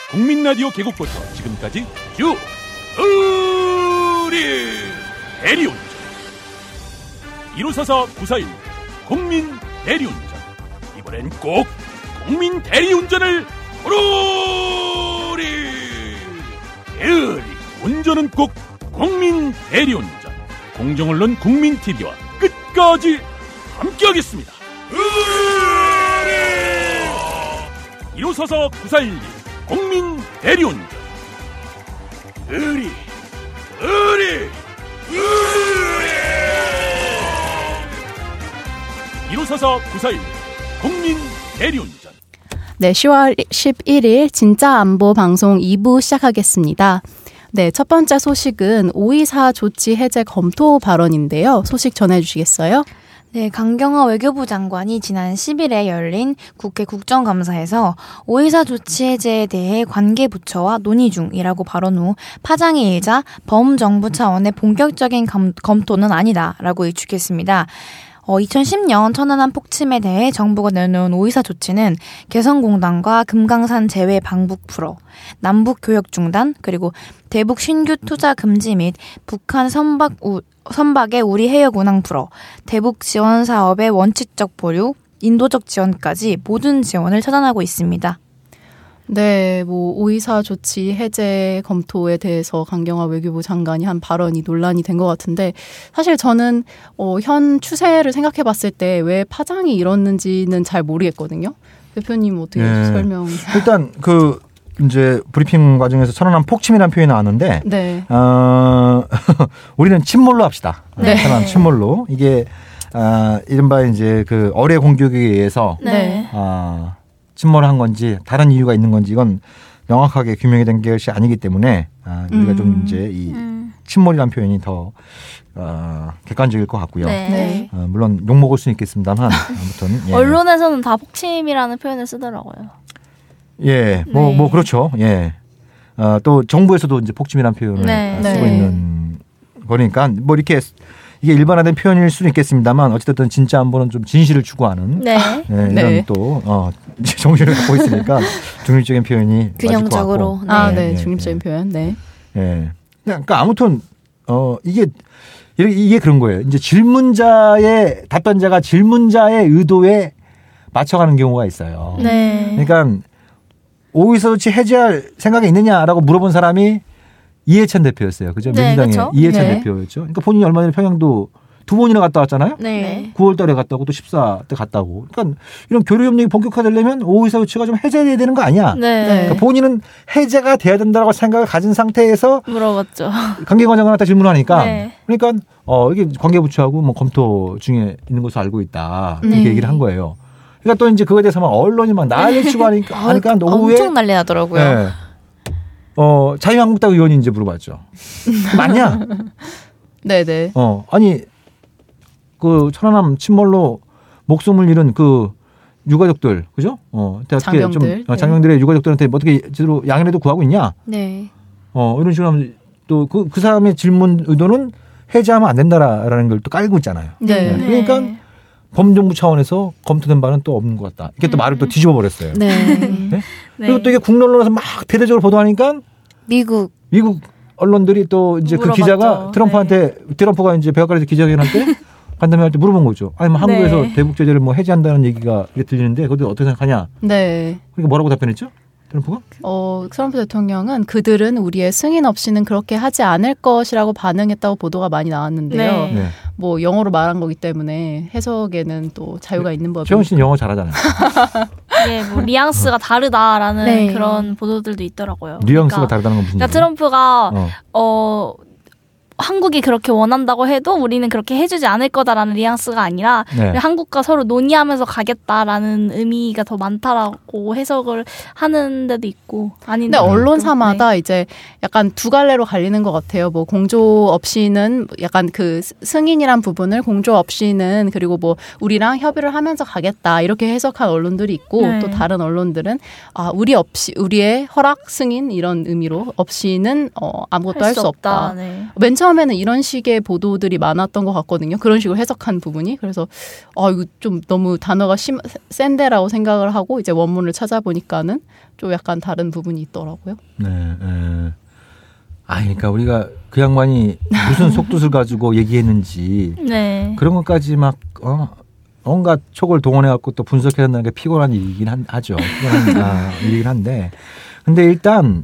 국민라디오 개국부터 지금까지 쭉 우리 대리운전 1544-941 국민 대리운전. 이번엔 꼭 국민 대리운전을 부르리. 대리 운전은 꼭 국민 대리운전. 공정언론 국민TV와 끝까지 함께하겠습니다. 1544-941 국민 대리운전. 의리 1544-941 국민 대리운전. 네, 10월 11일 진짜 안보 방송 2부 시작하겠습니다. 네, 첫 번째 소식은 524 조치 해제 검토 발언인데요. 소식 전해주시겠어요? 네, 강경화 외교부 장관이 지난 10일에 열린 국회 국정감사에서 524 조치 해제에 대해 관계부처와 논의 중이라고 발언 후 파장이 일자 범정부 차원의 본격적인 검토는 아니다라고 일축했습니다. 2010년 천안함 폭침에 대해 정부가 내놓은 524 조치는 개성공단과 금강산 제외 방북 풀어, 남북 교역 중단, 그리고 대북 신규 투자 금지 및 북한 선박의 우리 해역 운항 풀어, 대북 지원 사업의 원칙적 보류, 인도적 지원까지 모든 지원을 차단하고 있습니다. 네, 524 조치 해제 검토에 대해서 강경화 외교부 장관이 한 발언이 논란이 된 것 같은데, 사실 저는 현 추세를 생각해 봤을 때 왜 파장이 일었는지는 잘 모르겠거든요. 대표님 어떻게 설명? 일단 이제 브리핑 과정에서 천안함 폭침이라는 표현이 나왔는데, 네. 우리는 침몰로 합시다. 네. 천안함 침몰로. 이게 이른바 이제 어뢰 공격에 의해서 네. 침몰한 건지 다른 이유가 있는 건지 이건 명확하게 규명이 된 것이 아니기 때문에 우리가 좀 이제 이 침몰이라는 표현이 더 객관적일 것 같고요. 네. 물론 욕 먹을 수는 있겠습니다만 아무튼 예. 언론에서는 다 폭침이라는 표현을 쓰더라고요. 예, 뭐 그렇죠. 예. 또 정부에서도 이제 폭침이라는 표현을 쓰고 있는 거니까 뭐 이렇게 이게 일반화된 표현일 수는 있겠습니다만 어쨌든 진짜 안보는 좀 진실을 추구하는 이런 또 정신을 갖고 있으니까 중립적인 표현이 균형적으로 중립적인 표현. 네. 예. 그러니까 아무튼 이게 그런 거예요. 이제 답변자가 질문자의 의도에 맞춰가는 경우가 있어요. 네. 그러니까 524 조치 해제할 생각이 있느냐라고 물어본 사람이 이해찬 대표였어요. 그죠? 민주당의 그렇죠? 이해찬 대표였죠. 그러니까 본인이 얼마 전에 평양도 2번이나 갔다 왔잖아요. 네. 9월 달에 갔다 오고 또 14 때 갔다 오고. 그러니까 이런 교류 협력이 본격화되려면 524 조치가 좀 해제돼야 되는 거 아니야? 네. 그러니까 본인은 해제가 돼야 된다고 생각을 가진 상태에서 물어봤죠. 관계관 장관한테 질문하니까 네. 그러니까 이게 관계부처하고 뭐 검토 중에 있는 것으로 알고 있다. 이렇게 얘기를 한 거예요. 그러니까 또 이제 그거에 대해서 막 언론이 막 난리치고 하니까 오후에 엄청 난리 나더라고요. 네. 자유한국당 의원이 이제 물어봤죠. 맞냐? 네네. 아니, 천안함 침몰로 목숨을 잃은 유가족들, 그죠? 장병들. 장병들의 유가족들한테 어떻게 제대로 양해라도 구하고 있냐? 네. 이런 식으로 하면 또 그 사람의 질문 의도는 해제하면 안 된다라는 걸 또 깔고 있잖아요. 네. 그러니까 범정부 차원에서 검토된 바는 또 없는 것 같다. 이게 또 말을 또 뒤집어 버렸어요. 네. 네? 그리고 또 이게 국내 언론에서 막 대대적으로 보도하니까 미국 언론들이 또 이제 물어봤죠. 그 기자가 트럼프가 이제 백악관에서 기자회견할 때 간담회할 때 물어본 거죠. 아니 뭐 한국에서 대북 제재를 뭐 해제한다는 얘기가 들리는데 그것도 어떻게 생각하냐? 네. 그러니까 뭐라고 답변했죠? 트럼프가? 트럼프 대통령은 그들은 우리의 승인 없이는 그렇게 하지 않을 것이라고 반응했다고 보도가 많이 나왔는데요. 네. 뭐 영어로 말한 거기 때문에 해석에는 또 자유가 있는 법이니까. 최원 씨는 영어 잘하잖아요. 네, 뭐 뉘앙스가 다르다라는 그런 보도들도 있더라고요. 뉘앙스가 다르다는 건 무슨 그러니까 트럼프가 한국이 그렇게 원한다고 해도 우리는 그렇게 해주지 않을 거다라는 뉘앙스가 아니라 한국과 서로 논의하면서 가겠다라는 의미가 더 많다라고 해석을 하는 데도 있고 아닌데. 근데 언론사마다 이제 약간 두 갈래로 갈리는 것 같아요. 뭐 공조 없이는 약간 그 승인이란 부분을 공조 없이는 그리고 뭐 우리랑 협의를 하면서 가겠다 이렇게 해석한 언론들이 있고 또 다른 언론들은 우리의 허락 승인 이런 의미로 없이는 아무것도 할 수 없다. 맨 처음 처음에는 이런 식의 보도들이 많았던 것 같거든요. 그런 식으로 해석한 부분이. 그래서 이거 좀 너무 단어가 센데라고 생각을 하고 이제 원문을 찾아보니까는 좀 약간 다른 부분이 있더라고요. 네. 그러니까 우리가 그 양반이 무슨 속뜻을 가지고 얘기했는지 네. 그런 것까지 막 온갖 촉을 동원해갖고 또 분석해야 된다는 게 피곤한 일이긴 하죠. 피곤한 일이긴 한데. 근데 일단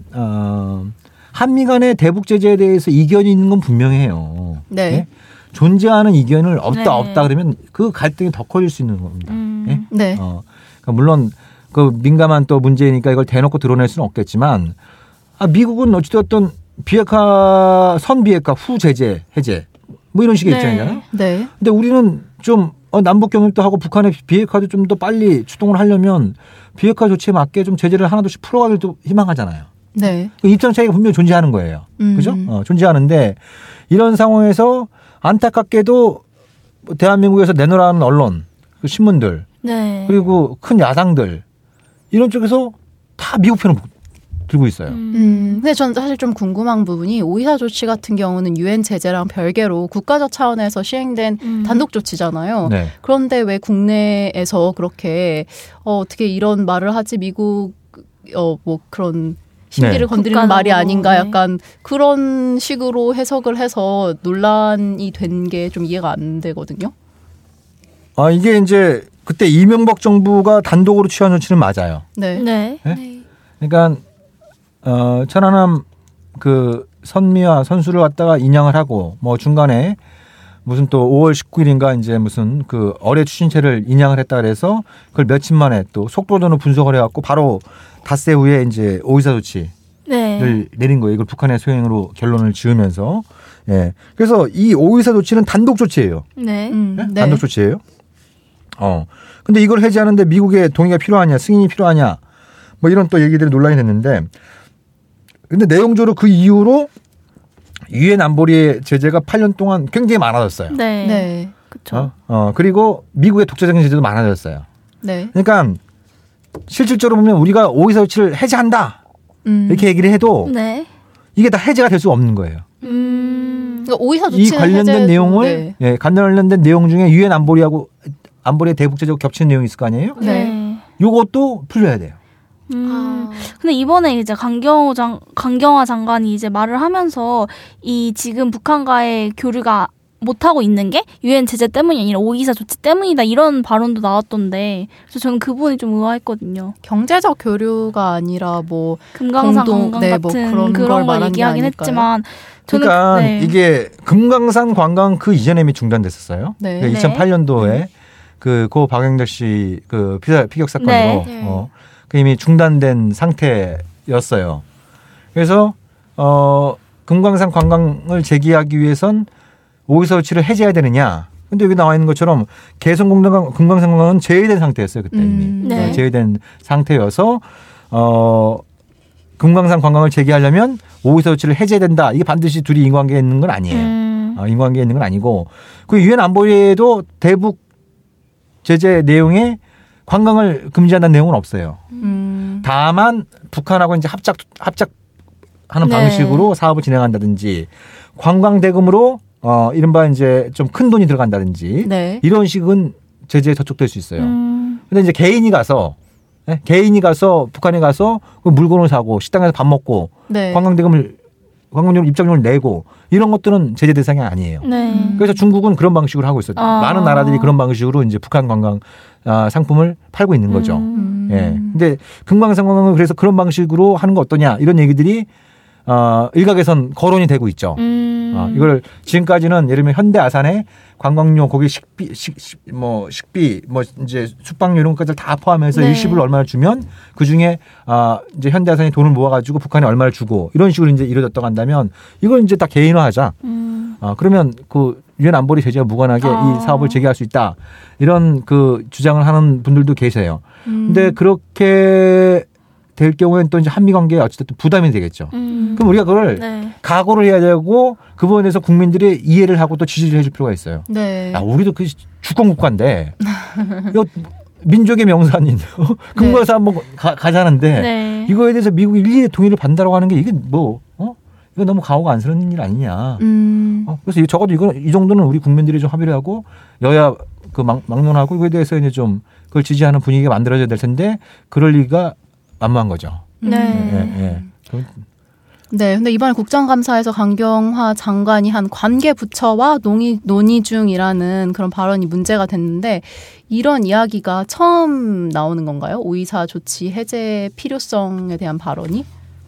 한미 간의 대북 제재에 대해서 이견이 있는 건 분명해요. 네. 네? 존재하는 이견을 없다 그러면 그 갈등이 더 커질 수 있는 겁니다. 네. 네. 그러니까 물론 그 민감한 또 문제니까 이걸 대놓고 드러낼 수는 없겠지만 미국은 어찌됐든 비핵화, 선비핵화, 후 제재, 해제 뭐 이런 식의 입장이잖아요. 네. 근데 우리는 좀 남북 경협도 하고 북한의 비핵화도 좀 더 빨리 추동을 하려면 비핵화 조치에 맞게 좀 제재를 하나둘씩 풀어가길 또 희망하잖아요. 네. 그 입장 차이가 분명히 존재하는 거예요. 그죠? 존재하는데 이런 상황에서 안타깝게도 대한민국에서 내놓으라는 언론, 그 신문들, 네. 그리고 큰 야당들 이런 쪽에서 다 미국 편을 들고 있어요. 근데 전 사실 좀 궁금한 부분이 524 조치 같은 경우는 유엔 제재랑 별개로 국가적 차원에서 시행된 단독 조치잖아요. 네. 그런데 왜 국내에서 그렇게 어떻게 이런 말을 하지 미국 뭐 그런 심기를 건드리는 말이 아닌가 약간 그런 식으로 해석을 해서 논란이 된 게 좀 이해가 안 되거든요. 이게 이제 그때 이명박 정부가 단독으로 취한 조치는 맞아요. 네. 네? 그러니까 천안함 그 선미와 선수를 갖다가 인양을 하고 뭐 중간에 무슨 또 5월 19일인가 이제 무슨 그 어뢰 추진체를 인양을 했다 그래서 그걸 며칠 만에 또 속도전으로 분석을 해갖고 바로 닷새 후에 이제 524 조치를 내린 거예요. 이걸 북한의 소행으로 결론을 지으면서. 예. 그래서 이 524 조치는 단독 조치예요. 네. 네? 단독 조치예요. 근데 이걸 해제하는데 미국의 동의가 필요하냐, 승인이 필요하냐, 뭐 이런 또 얘기들이 논란이 됐는데, 근데 내용적으로 그 이후로 유엔 안보리의 제재가 8년 동안 굉장히 많아졌어요. 네. 네. 그렇죠. 그리고 미국의 독자적인 제재도 많아졌어요. 네. 그러니까 실질적으로 보면 우리가 524 조치를 해제한다 이렇게 얘기를 해도 이게 다 해제가 될 수 없는 거예요. 그러니까 524 조치 이 관련된 내용을 관련된 내용 중에 유엔 안보리의 대북 제재하고 겹치는 내용이 있을 거 아니에요? 네. 요것도 풀려야 돼요. 근데 이번에 이제 강경화 장관이 이제 말을 하면서 이 지금 북한과의 교류가 못하고 있는 게 유엔 제재 때문이 아니라 524 조치 때문이다 이런 발언도 나왔던데 그래서 저는 그 부분이 좀 의아했거든요. 경제적 교류가 아니라 뭐 금강산 관광 같은 뭐 그런 걸 얘기하긴 했지만 저는 그러니까 이게 금강산 관광 그 이전에 이미 중단됐었어요. 네. 그러니까 2008년도에 고 박영덕 씨 그 피격 사건으로 이미 중단된 상태였어요. 그래서 금강산 관광을 재개하기 위해선 524 조치를 해제해야 되느냐. 근데 여기 나와 있는 것처럼 개성공단 금강산 관광은 제외된 상태였어요. 그때 이미. 제외된 상태여서 금강산 관광을 재개하려면 524 조치를 해제해야 된다. 이게 반드시 둘이 인과관계에 있는 건 아니에요. 인과관계에 있는 건 아니고 그 유엔 안보리에도 대북 제재 내용에 관광을 금지한다는 내용은 없어요. 다만 북한하고 이제 합작하는 방식으로 사업을 진행한다든지 관광 대금으로 이른바 이제 좀 큰 돈이 들어간다든지 이런 식은 제재에 저촉될 수 있어요. 근데 이제 개인이 가서 북한에 가서 그 물건을 사고 식당에서 밥 먹고 관광용 입장료를 내고 이런 것들은 제재 대상이 아니에요. 그래서 중국은 그런 방식으로 하고 있어요. 많은 나라들이 그런 방식으로 이제 북한 관광 상품을 팔고 있는 거죠. 예. 근데 금강산 관광은 그래서 그런 방식으로 하는 거 어떠냐 이런 얘기들이 일각에선 거론이 되고 있죠. 이걸 지금까지는 예를 들면 현대 아산에 관광료 거기 식비 이제 숙박료 이런 것까지 다 포함해서 일시불 얼마를 주면 그 중에 이제 현대 아산이 돈을 모아가지고 북한에 얼마를 주고 이런 식으로 이제 이루어졌다고 한다면 이걸 이제 다 개인화하자. 그러면 그 유엔 안보리 제재와 무관하게 이 사업을 재개할 수 있다. 이런 그 주장을 하는 분들도 계세요. 근데 그렇게 될 경우에는 또 이제 한미 관계에 어쨌든 부담이 되겠죠. 그럼 우리가 그걸 각오를 해야 되고 그 부분에 대해서 국민들이 이해를 하고 또 지지를 해줄 필요가 있어요. 야, 우리도 그 주권 국가인데 민족의 명산인 금강산 한번 가자는데 이거에 대해서 미국이 일일이 동의를 받는다고 하는 게 이게 뭐 이거 너무 가오가 안쓰러운 일 아니냐. 그래서 적어도 이 정도는 우리 국민들이 좀 합의를 하고 여야 그 막론하고 이거에 대해서 이제 좀 그걸 지지하는 분위기가 만들어져야 될 텐데 그럴 리가 만무한 거죠. 네. 네, 근데 이번에 국정감사에서 강경화 장관이 한 관계 부처와 논의 중이라는 그런 발언이 문제가 됐는데 이런 이야기가 처음 나오는 건가요? 5.24 조치 해제 필요성에 대한 발언이?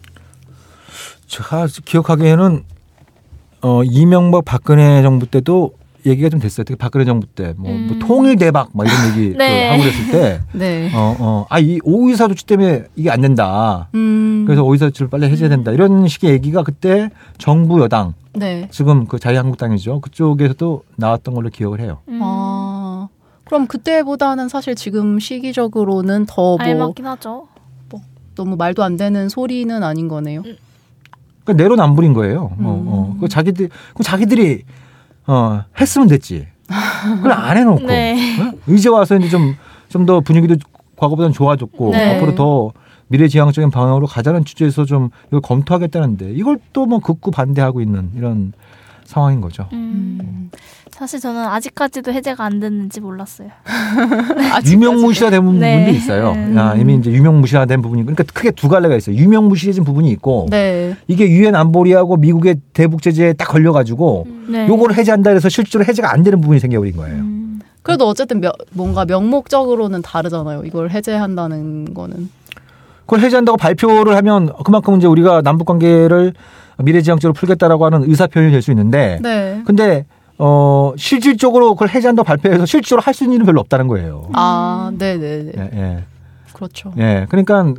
제가 기억하기에는 이명박 박근혜 정부 때도 얘기가 좀 됐어요. 특히 박근혜 정부 때 뭐 통일 대박 막 이런 얘기 네. 하고 그랬을 때 네. 이 5.24 조치 때문에 이게 안 된다. 그래서 5.24 조치를 빨리 해제해야 된다. 이런 식의 얘기가 그때 정부 여당 네. 지금 그 자유한국당이죠. 그쪽에서도 나왔던 걸로 기억을 해요. 그럼 그때보다는 사실 지금 시기적으로는 더 알맞긴 하죠. 너무 말도 안 되는 소리는 아닌 거네요. 그러니까 내로남불인 거예요. 그 자기들이 했으면 됐지. 그걸 안 해놓고 네. 이제 와서 이제 좀 더 분위기도 과거보다는 좋아졌고 네. 앞으로 더 미래지향적인 방향으로 가자는 취지에서 좀 이걸 검토하겠다는데 이걸 또 뭐 극구 반대하고 있는 이런 상황인 거죠. 사실 저는 아직까지도 해제가 안 됐는지 몰랐어요. 유명무실화된 부분도 네. 있어요. 이미 이제 유명무실화된 부분이 그러니까 크게 두 갈래가 있어요. 유명무실해진 부분이 있고 네. 이게 유엔 안보리하고 미국의 대북 제재에 딱 걸려가지고 네. 요거를 해제한다 해서 실제로 해제가 안 되는 부분이 생겨버린 거예요. 그래도 어쨌든 뭔가 명목적으로는 다르잖아요. 이걸 해제한다는 거는. 그걸 해제한다고 발표를 하면 그만큼 이제 우리가 남북 관계를 미래지향적으로 풀겠다라고 하는 의사 표현이 될 수 있는데, 네. 근데 실질적으로 그걸 해제한다고 발표해서 실제로 할 수 있는 일은 별로 없다는 거예요. 아, 네네네. 예. 그렇죠. 예. 그러니까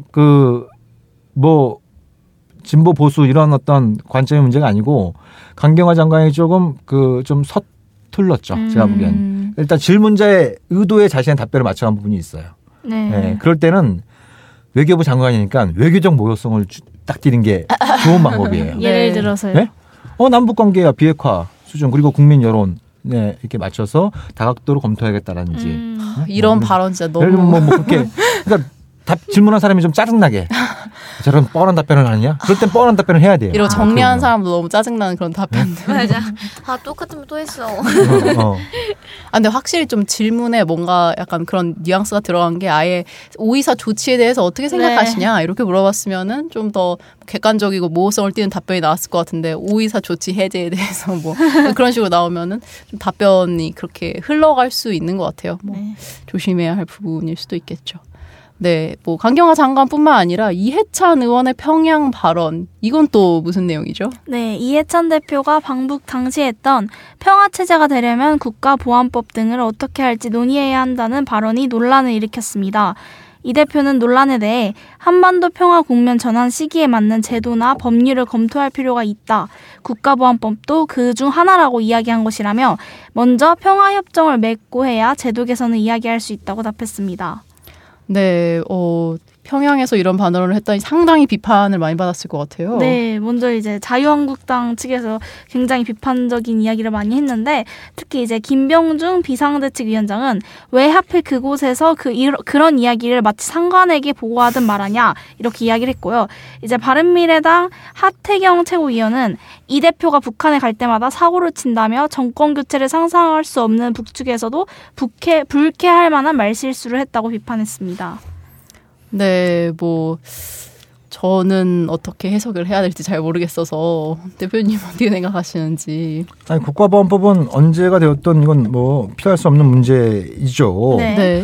진보 보수 이런 어떤 관점의 문제가 아니고 강경화 장관이 조금 좀 서툴렀죠. 제가 보기엔. 일단 질문자의 의도에 자신의 답변을 맞춰간 부분이 있어요. 네. 예. 그럴 때는 외교부 장관이니까 외교적 모효성을 딱 띄는 게 좋은 방법이에요. 예를 들어서요. 네? 남북 관계와 비핵화 수준 그리고 국민 여론 이렇게 맞춰서 다각도로 검토해야겠다라든지 이런 발언 진짜 너무 예를 들면 그렇게 그러니까 질문한 사람이 좀 짜증나게 저런 뻔한 답변을 하느냐? 그럴 땐 뻔한 답변을 해야 돼요. 이런 정리하는 사람도 너무 짜증나는 그런 답변들. 맞아. 똑같은 거 또 했어. 근데 확실히 좀 질문에 뭔가 약간 그런 뉘앙스가 들어간 게 아예 5.24 조치에 대해서 어떻게 생각하시냐 이렇게 물어봤으면은 좀 더 객관적이고 모호성을 띠는 답변이 나왔을 것 같은데 5.24 조치 해제에 대해서 뭐 그런 식으로 나오면은 좀 답변이 그렇게 흘러갈 수 있는 것 같아요. 조심해야 할 부분일 수도 있겠죠. 네, 강경화 장관뿐만 아니라 이해찬 의원의 평양 발언 이건 또 무슨 내용이죠? 네, 이해찬 대표가 방북 당시 했던 평화체제가 되려면 국가보안법 등을 어떻게 할지 논의해야 한다는 발언이 논란을 일으켰습니다. 이 대표는 논란에 대해 한반도 평화 국면 전환 시기에 맞는 제도나 법률을 검토할 필요가 있다. 국가보안법도 그 중 하나라고 이야기한 것이라며 먼저 평화협정을 맺고 해야 제도 개선을 이야기할 수 있다고 답했습니다. 네, 평양에서 이런 발언을 했더니 상당히 비판을 많이 받았을 것 같아요. 네, 먼저 이제 자유한국당 측에서 굉장히 비판적인 이야기를 많이 했는데 특히 이제 김병중 비상대책위원장은 왜 하필 그곳에서 그런 이야기를 마치 상관에게 보고하듯 말하냐 이렇게 이야기를 했고요. 이제 바른미래당 하태경 최고위원은 이 대표가 북한에 갈 때마다 사고를 친다며 정권 교체를 상상할 수 없는 북측에서도 불쾌할 만한 말실수를 했다고 비판했습니다. 네, 저는 어떻게 해석을 해야 될지 잘 모르겠어서 대표님 어떻게 생각하시는지. 아니 국가보안법은 언제가 되었던 이건 피할 수 없는 문제이죠. 네.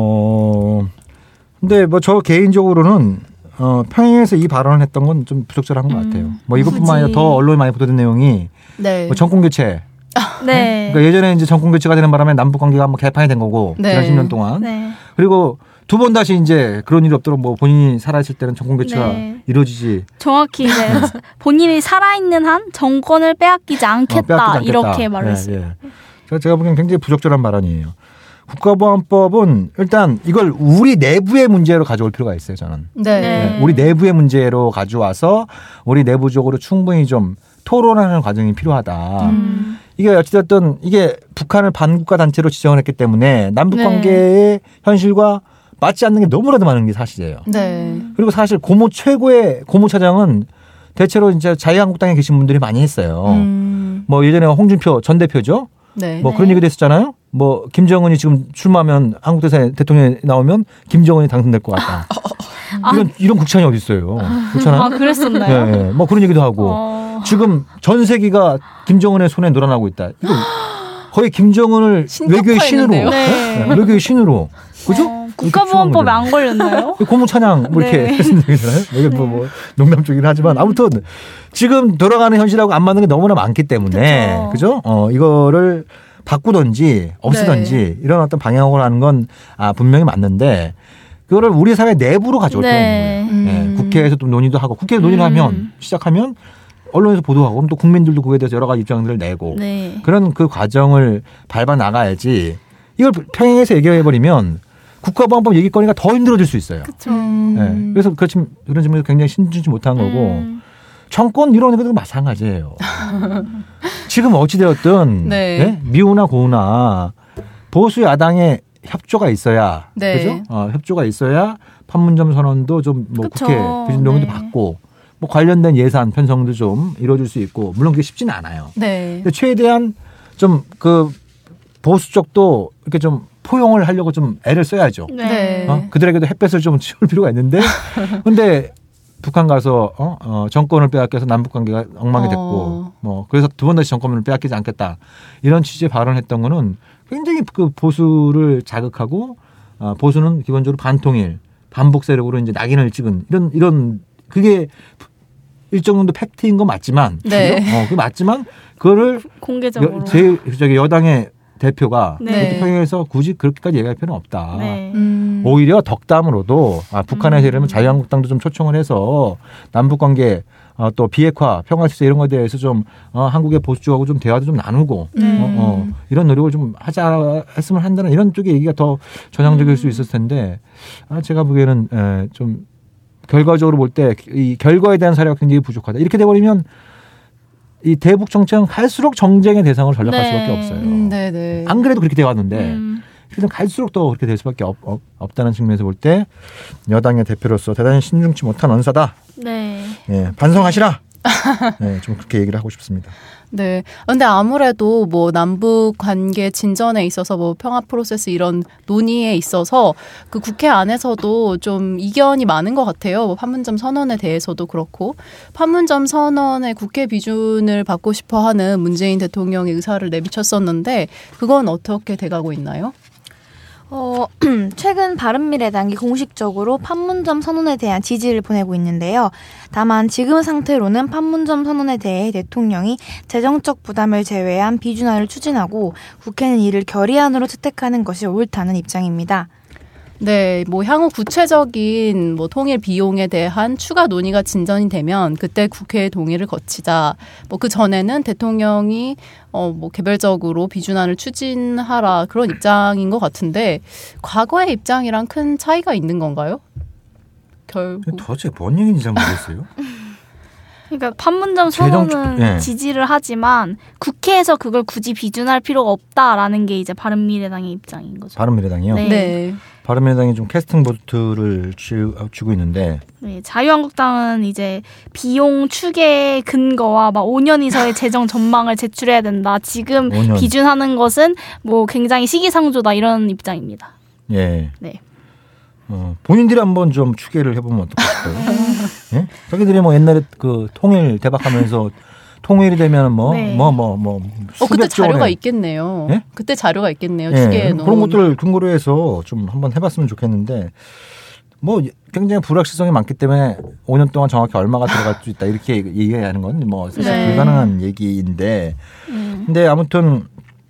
근데 저 개인적으로는 평양에서 이 발언을 했던 건 좀 부적절한 것 같아요. 이것뿐만 아니라 더 언론에 많이 보도된 내용이 정권 교체. 네. 그러니까 예전에 이제 정권 교체가 되는 바람에 남북 관계가 한번 개판이 된 거고 지난 10년 동안. 네. 그리고 두 번 다시 이제 그런 일이 없도록 본인이 살아있을 때는 정권 교체가 이루어지지. 정확히 이제 본인이 살아있는 한 정권을 빼앗기지 않겠다. 이렇게 말을 했어요. 제가 보기엔 굉장히 부적절한 발언이에요. 국가보안법은 일단 이걸 우리 내부의 문제로 가져올 필요가 있어요. 저는. 네. 우리 내부의 문제로 가져와서 우리 내부적으로 충분히 좀 토론하는 과정이 필요하다. 이게 어찌됐든 이게 북한을 반국가 단체로 지정을 했기 때문에 남북 관계의 현실과 맞지 않는 게 너무나도 많은 게 사실이에요. 네. 그리고 사실 최고의 고모차장은 대체로 이제 자유한국당에 계신 분들이 많이 했어요. 뭐 예전에 홍준표 전 대표죠. 네. 뭐 그런 얘기도 했었잖아요. 뭐 김정은이 지금 출마하면 한국 대통령이 나오면 김정은이 당선될 것 같다. 이런 국찬이 어디 있어요? 그렇잖아요. 아, 그랬었나요? 네, 네. 뭐 그런 얘기도 하고 지금 전 세계가 김정은의 손에 놀아나고 있다. 이거 거의 김정은을 외교의 신으로, 네. 네, 외교의 신으로, 그죠? 국가보안법에 안 걸렸나요? 고무 찬양 뭐 이렇게 네. 했는 얘기잖아요. 이게 뭐 농담 쪽이긴 하지만 아무튼 지금 돌아가는 현실하고 안 맞는 게 너무나 많기 때문에 그죠? 이거를 바꾸든지 없애든지 이런 어떤 방향으로 하는 건 분명히 맞는데 그거를 우리 사회 내부로 가져올 필요가 있는 거예요. 네, 국회에서 또 논의도 하고 국회 논의를 하면 시작하면 언론에서 보도하고 그럼 또 국민들도 그거에 대해서 여러 가지 입장들을 내고 그런 그 과정을 밟아 나가야지 이걸 평행해서 얘기해버리면 국가보안법 얘기거리가 더 힘들어질 수 있어요. 그렇죠. 네, 그래서 그런 점에서 굉장히 신중치 못한 거고 정권 이런 것도 마찬가지예요. 지금 어찌되었든 네. 네? 미우나 고우나 보수 야당의 협조가 있어야 그죠? 협조가 있어야 판문점 선언도 좀 뭐 국회 비준동의도 받고 뭐 관련된 예산 편성도 좀 이루어질 수 있고 물론 그게 쉽지는 않아요. 네. 근데 최대한 좀 그 보수 쪽도 이렇게 좀 포용을 하려고 좀 애를 써야죠. 네. 그들에게도 햇볕을 좀 치울 필요가 있는데 근데 북한 가서 정권을 빼앗겨서 남북 관계가 엉망이 됐고 뭐 그래서 두 번 다시 정권을 빼앗기지 않겠다 이런 취지의 발언했던 거는 굉장히 그 보수를 자극하고 보수는 기본적으로 반통일 반복 세력으로 이제 낙인을 찍은 이런 그게 일정 정도 팩트인 건 맞지만 그 맞지만 그거를 공개적으로 저기 여당의 대표가 네. 평양에서 굳이 그렇게까지 얘기할 필요는 없다. 네. 오히려 덕담으로도 북한에서 이러면 자유한국당도 좀 초청을 해서 남북관계 또 비핵화, 평화실세 이런 것에 대해서 좀 한국의 보수 쪽하고 좀 대화도 좀 나누고 이런 노력을 좀 하자 했으면 한다는 이런 쪽의 얘기가 더 전향적일 수 있을 텐데 제가 보기에는 좀 결과적으로 볼 때 이 결과에 대한 사례가 굉장히 부족하다. 이렇게 돼버리면 이 대북 정책은 갈수록 정쟁의 대상으로 전락할 수밖에 없어요. 네네. 안 그래도 그렇게 돼왔는데 그래도 갈수록 더 그렇게 될 수밖에 없다는 측면에서 볼 때 여당의 대표로서 대단히 신중치 못한 언사다. 네. 예, 반성하시라. 네, 좀 그렇게 얘기를 하고 싶습니다. 네. 근데 아무래도 뭐 남북 관계 진전에 있어서 뭐 평화 프로세스 이런 논의에 있어서 그 국회 안에서도 좀 이견이 많은 것 같아요. 뭐 판문점 선언에 대해서도 그렇고 판문점 선언의 국회 비준을 받고 싶어 하는 문재인 대통령의 의사를 내비쳤었는데 그건 어떻게 돼가고 있나요? 최근 바른미래당이 공식적으로 판문점 선언에 대한 지지를 보내고 있는데요. 다만 지금 상태로는 판문점 선언에 대해 대통령이 재정적 부담을 제외한 비준화를 추진하고 국회는 이를 결의안으로 채택하는 것이 옳다는 입장입니다. 네, 뭐 향후 구체적인 뭐 통일 비용에 대한 추가 논의가 진전이 되면 그때 국회의 동의를 거치자. 뭐 그 전에는 대통령이 뭐 개별적으로 비준안을 추진하라 그런 입장인 것 같은데 과거의 입장이랑 큰 차이가 있는 건가요? 결국 도대체 뭔 얘기인지 잘 모르겠어요. 그러니까 판문점 선언은 지지를 하지만 국회에서 그걸 굳이 비준할 필요가 없다라는 게 이제 바른미래당의 입장인 거죠. 바른미래당이요? 네. 바른미래당이 좀 캐스팅 보트를 쥐고 있는데 네, 자유한국당은 이제 비용 추계 근거와 막 5년 이상의 재정 전망을 제출해야 된다. 지금 5년. 비준하는 것은 뭐 굉장히 시기상조다 이런 입장입니다. 예. 네. 본인들이 한번 좀 추계를 해보면 어떨까요? 예? 자기들이 뭐 옛날에 그 통일 대박하면서 통일이 되면 그때 자료가 있겠네요. 예? 그때 자료가 있겠네요. 예, 추계에 놓은. 그런 것들을 근거로 해서 좀 한번 해봤으면 좋겠는데 뭐 굉장히 불확실성이 많기 때문에 5년 동안 정확히 얼마가 들어갈 수 있다 이렇게 얘기하는 건 뭐 사실 불가능한 얘기인데 근데 아무튼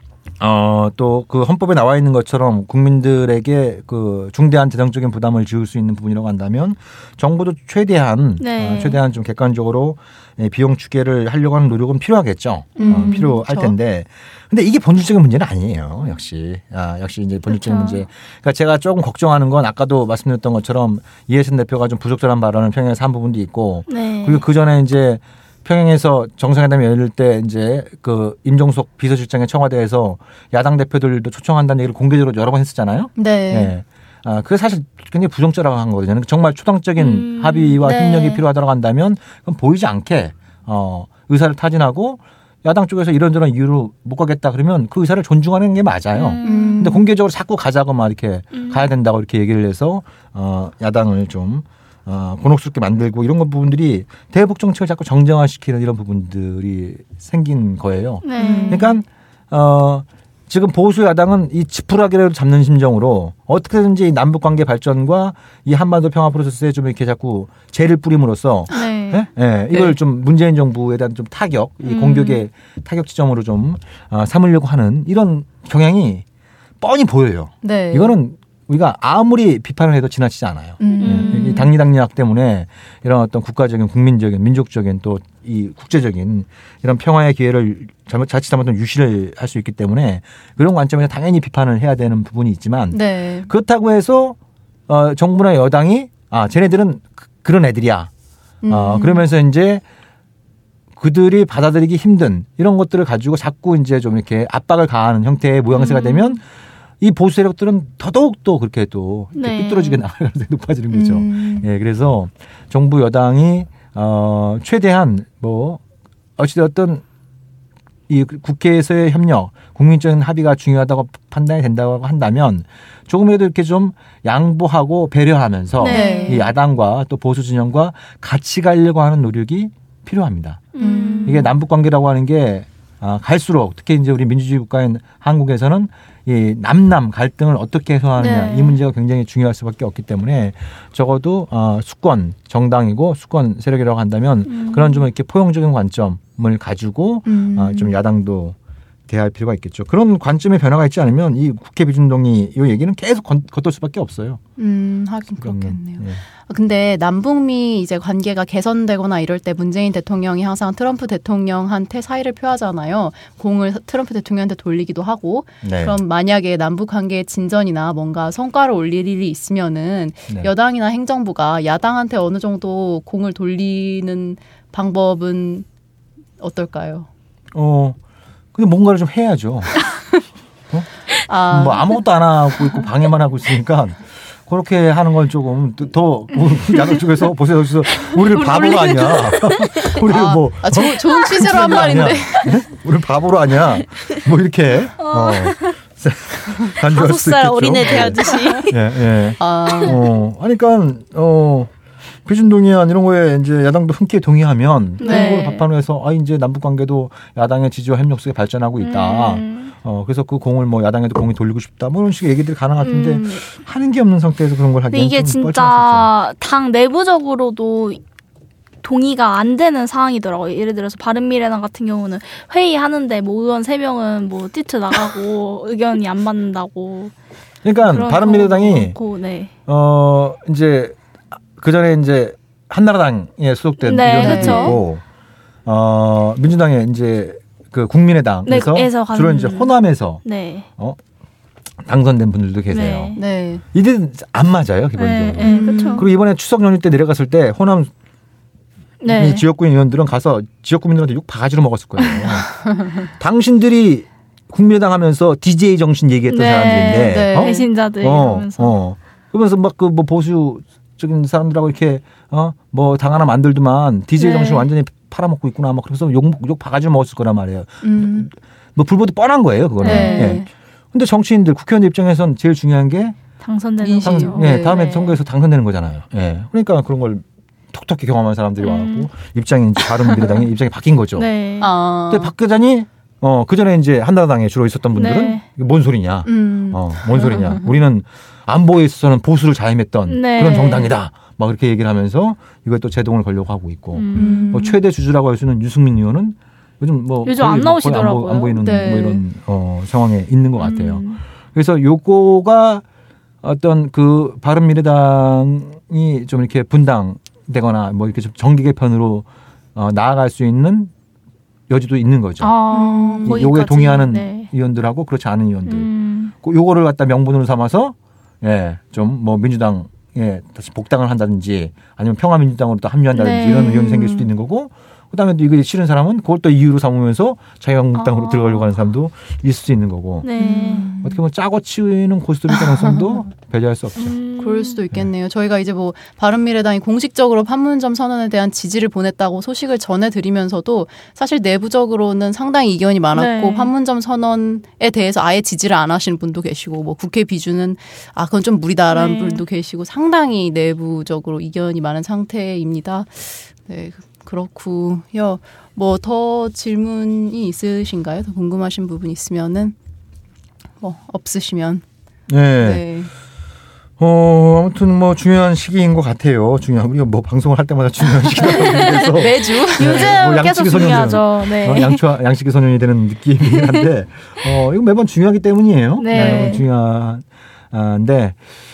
또 그 헌법에 나와 있는 것처럼 국민들에게 그 중대한 재정적인 부담을 지울 수 있는 부분이라고 한다면 정부도 최대한 좀 객관적으로 비용 추계를 하려고 하는 노력은 필요하겠죠. 필요할 그렇죠. 텐데. 근데 이게 본질적인 문제는 아니에요. 역시 이제 본질적인 그렇죠. 문제. 그러니까 제가 조금 걱정하는 건 아까도 말씀드렸던 것처럼 이해찬 대표가 좀 부적절한 발언을 평양에서 한 부분도 있고 그리고 그 전에 이제 평양에서 정상회담이 열릴 때 이제 그 임종석 비서실장의 청와대에서 야당 대표들도 초청한다는 얘기를 공개적으로 여러 번 했었잖아요. 네. 그게 사실 굉장히 부정적이라고 거거든요. 정말 초당적인 합의와 협력이 필요하다고 한다면 그럼 보이지 않게 의사를 타진하고 야당 쪽에서 이런저런 이유로 못 가겠다 그러면 그 의사를 존중하는 게 맞아요. 근데 공개적으로 자꾸 가자고 막 이렇게 가야 된다고 이렇게 얘기를 해서 야당을 좀 곤혹스럽게 만들고 이런 부분들이 대북 정책을 자꾸 정쟁화시키는 이런 부분들이 생긴 거예요. 그러니까 지금 보수 야당은 이 지푸라기를 잡는 심정으로 어떻게든지 남북 관계 발전과 이 한반도 평화 프로세스에 좀 이렇게 자꾸 재를 뿌림으로써 이걸 좀 문재인 정부에 대한 좀 타격, 이 공격의 타격 지점으로 좀 삼으려고 하는 이런 경향이 뻔히 보여요. 네. 이거는 우리가 아무리 비판을 해도 지나치지 않아요. 이 당리당략 때문에 이런 어떤 국가적인, 국민적인, 민족적인 또 이 국제적인 이런 평화의 기회를 자칫 잘못하면 유실을 할 수 있기 때문에 그런 관점에서 당연히 비판을 해야 되는 부분이 있지만 그렇다고 해서 정부나 여당이 쟤네들은 그런 애들이야. 그러면서 이제 그들이 받아들이기 힘든 이런 것들을 가지고 자꾸 이제 좀 이렇게 압박을 가하는 형태의 모양새가 되면 이 보수 세력들은 더더욱 또 그렇게 또 삐뚤어지게 나갈 가능성이 높아지는 거죠. 예, 그래서 정부 여당이 최대한 뭐 어찌되었든 이 국회에서의 협력, 국민적인 합의가 중요하다고 판단이 된다고 한다면 조금이라도 이렇게 좀 양보하고 배려하면서 이 야당과 또 보수 진영과 같이 가려고 하는 노력이 필요합니다. 이게 남북 관계라고 하는 게 갈수록 특히 이제 우리 민주주의 국가인 한국에서는 이 남남 갈등을 어떻게 해소하느냐 이 문제가 굉장히 중요할 수밖에 없기 때문에 적어도 수권 정당이고 수권 세력이라고 한다면 그런 좀 이렇게 포용적인 관점을 가지고 좀 야당도 대할 필요가 있겠죠. 그런 관점의 변화가 있지 않으면 이 국회 비준동의 이 얘기는 계속 겉돌 수밖에 없어요. 하긴 그렇겠네요. 근데 남북미 이제 관계가 개선되거나 이럴 때 문재인 대통령이 항상 트럼프 대통령한테 사의를 표하잖아요. 공을 트럼프 대통령한테 돌리기도 하고. 그럼 만약에 남북 관계의 진전이나 뭔가 성과를 올릴 일이 있으면은 여당이나 행정부가 야당한테 어느 정도 공을 돌리는 방법은 어떨까요? 근데 뭔가를 좀 해야죠. 뭐 아무것도 안 하고 있고 방해만 하고 있으니까 그렇게 하는 건 조금 더 야당 쪽에서 보세요. 우리를 바보로 아니야. 우리를 뭐 좋은 취지로 한 말인데. 우리를 바보로 아니야. 뭐 이렇게 간주할 수도 있겠죠. 어린애 대하듯이. 그러니까 비준동의안 이런 거에 이제 야당도 흔쾌히 동의하면 그걸 바탕으로 이제 남북 관계도 야당의 지지와 협력 속에 발전하고 있다. 그래서 그 공을 뭐 야당에도 공이 돌리고 싶다. 뭐 이런 식의 얘기들이 가능한데 하는 게 없는 상태에서 그런 걸 하기엔 이게 좀 진짜 당 내부적으로도 동의가 안 되는 상황이더라고요. 예를 들어서 바른미래당 같은 경우는 회의하는데 뭐 의원 3명은 뭐 뛰쳐나가고 의견이 안 맞는다고. 그러니까 바른미래당이 이제 그 전에 이제 한나라당에 소속된 의원들이 있고 민주당에 이제 그 국민의당에서 주로 이제 호남에서 당선된 분들도 계세요. 이들은 안 맞아요 기본적으로. 그리고 이번에 추석 연휴 때 내려갔을 때 호남 지역구민 의원들은 가서 지역구민들한테 욕 바가지로 먹었을 거예요. 당신들이 국민의당 하면서 DJ 정신 얘기했던 사람들인데 배신자들 이러면서 그러면서 막 그 뭐 보수 적인 사람들하고 이렇게 뭐 당 하나 만들더만 DJ 정신 완전히 팔아먹고 있구나 막 그래서 욕 바가지로 먹었을 거란 말이에요. 뭐 불보듯 뻔한 거예요 그거는. 근데 정치인들 국회의원들 입장에선 제일 중요한 게 당선되는 거죠. 다음에 선거에서 당선되는 거잖아요. 그러니까 그런 걸 톡톡히 경험한 사람들이 와갖고 입장이 이제 바른미래당의 입장이 바뀐 거죠. 근데 바뀌자니 그 전에 이제 한나라당에 주로 있었던 분들은 뭔 소리냐, 뭔 소리냐. 우리는 안보에 있어서는 보수를 자임했던 그런 정당이다. 막 그렇게 얘기를 하면서 이걸 또 제동을 걸려고 하고 있고 뭐 최대 주주라고 할 수 있는 유승민 의원은 요즘 안 나오시더라고요. 안 보이는 뭐 이런 상황에 있는 것 같아요. 그래서 요거가 어떤 그 바른미래당이 좀 이렇게 분당되거나 뭐 이렇게 좀 정기 개편으로 나아갈 수 있는 여지도 있는 거죠. 요거에 동의하는 의원들하고 그렇지 않은 의원들. 요거를 갖다 명분으로 삼아서 좀 뭐 민주당에 다시 복당을 한다든지 아니면 평화민주당으로 또 합류한다든지 이런 의원이 생길 수도 있는 거고 그다음에 또 이거 싫은 사람은 그걸 또 이유로 삼으면서 자유한국당으로 들어가려고 하는 사람도 있을 수 있는 거고. 어떻게 보면 짜고 치우는 고스톱일 가능성도 배제할 수 없죠. 그럴 수도 있겠네요. 저희가 이제 뭐 바른미래당이 공식적으로 판문점 선언에 대한 지지를 보냈다고 소식을 전해드리면서도 사실 내부적으로는 상당히 이견이 많았고 판문점 선언에 대해서 아예 지지를 안 하시는 분도 계시고 뭐 국회 비준은 그건 좀 무리다라는 분도 계시고 상당히 내부적으로 이견이 많은 상태입니다. 네, 그렇고요. 뭐 더 질문이 있으신가요? 더 궁금하신 부분 있으면은 뭐 없으시면 네. 아무튼 뭐 중요한 시기인 것 같아요. 우리가 뭐 방송을 할 때마다 중요한 시기라고 그래서 매주 요즘 계속 중요하죠. 네. 양식의 소년이 되는 느낌이긴 한데 이거 매번 중요하기 때문이에요. 네. 매번 중요한데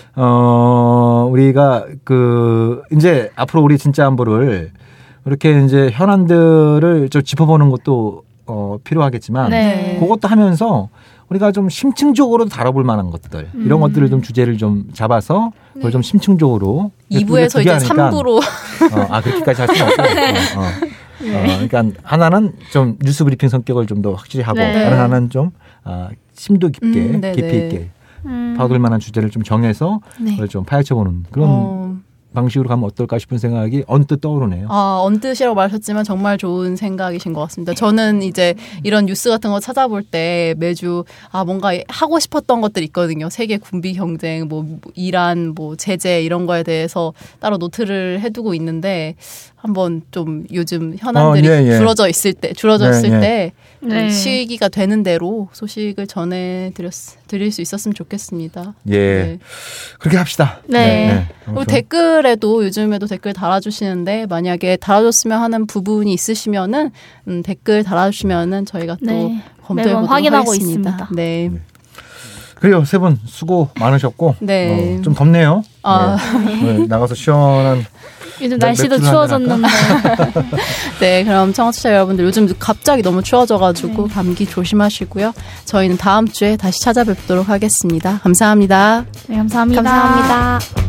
우리가 이제 앞으로 우리 진짜 안보를 이렇게 이제 현안들을 좀 짚어보는 것도 필요하겠지만 그것도 하면서 우리가 좀 심층적으로 다뤄볼 만한 것들 이런 것들을 좀 주제를 좀 잡아서 그걸 좀 심층적으로 2부에서 이제 3부로 그렇게까지 할 수는 없고 그러니까 하나는 좀 뉴스 브리핑 성격을 좀 더 확실히 하고 다른 하나는 좀 심도 깊게 깊이 있게 파고들 만한 주제를 좀 정해서 그걸 좀 파헤쳐보는 그런 방식으로 가면 어떨까 싶은 생각이 언뜻 떠오르네요. 언뜻이라고 말하셨지만 정말 좋은 생각이신 것 같습니다. 저는 이제 이런 뉴스 같은 거 찾아볼 때 매주 뭔가 하고 싶었던 것들이 있거든요. 세계 군비 경쟁, 뭐 이란, 뭐 제재 이런 거에 대해서 따로 노트를 해두고 있는데 한번 좀 요즘 현안들이 줄어져 있을 때 시기가 되는 대로 소식을 드릴 수 있었으면 좋겠습니다. 그렇게 합시다. 그리고 댓글에도 요즘에도 댓글 달아주시는데 만약에 달아줬으면 하는 부분이 있으시면은 댓글 달아주시면은 저희가 또 검토해보도록 확인하고 하겠습니다. 있습니다. 네. 그래요. 세 분 수고 많으셨고 좀 덥네요. 나가서 시원한 요즘 날씨도 추워졌는데. 네, 그럼 청취자 여러분들 요즘 갑자기 너무 추워져가지고 감기 조심하시고요. 저희는 다음 주에 다시 찾아뵙도록 하겠습니다. 감사합니다. 네, 감사합니다. 감사합니다.